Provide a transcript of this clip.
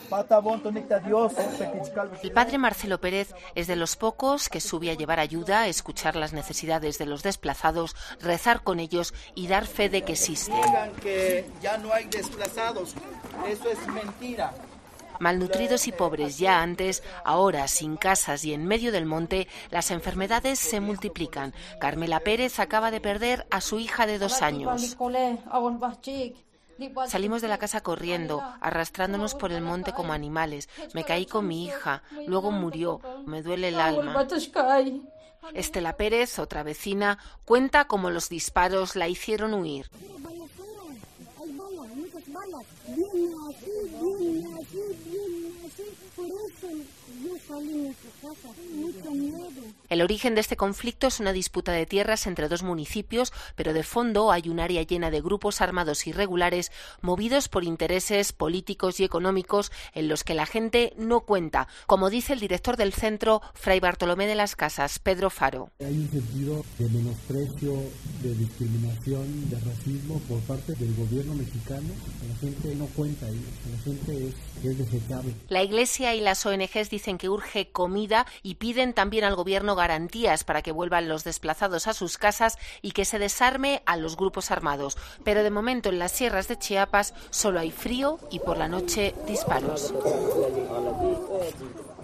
El padre Marcelo Pérez es de los pocos que sube a llevar ayuda, escuchar las necesidades de los desplazados, rezar con ellos y dar fe de que existen. Digan que ya no hay desplazados, eso es mentira. Malnutridos y pobres ya antes, ahora sin casas y en medio del monte, las enfermedades se multiplican. Carmela Pérez acaba de perder a su hija de 2 años. Salimos de la casa corriendo, arrastrándonos por el monte como animales. Me caí con mi hija, luego murió, me duele el alma. Estela Pérez, otra vecina, cuenta cómo los disparos la hicieron huir. El origen de este conflicto es una disputa de tierras entre 2 municipios, pero de fondo hay un área llena de grupos armados irregulares movidos por intereses políticos y económicos en los que la gente no cuenta, como dice el director del centro, Fray Bartolomé de las Casas, Pedro Faro. Hay un sentido de menosprecio, de discriminación, de racismo por parte del gobierno mexicano. La gente no cuenta ahí, la gente es desechable. La Iglesia y las ONGs dicen que urge comida y piden también al gobierno garantías para que vuelvan los desplazados a sus casas y que se desarme a los grupos armados. Pero de momento en las sierras de Chiapas solo hay frío y por la noche disparos.